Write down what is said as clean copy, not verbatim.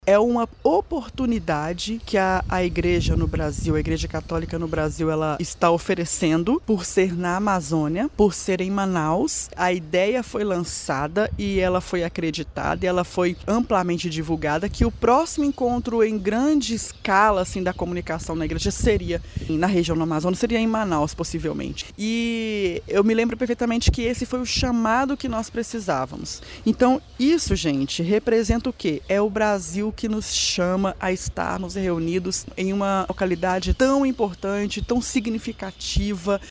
É uma oportunidade que a igreja no Brasil, a igreja católica no Brasil, ela está oferecendo por ser na Amazônia, por ser em Manaus. A ideia foi lançada e ela foi acreditada e ela foi amplamente divulgada que o próximo encontro em grande escala assim, da comunicação na igreja seria na região do Amazonas, seria em Manaus, possivelmente. E eu me lembro perfeitamente que esse foi o chamado que nós precisávamos. Então, isso, gente, representa o quê? É o Brasil que nos chama a estarmos reunidos em uma localidade tão importante, tão significativa,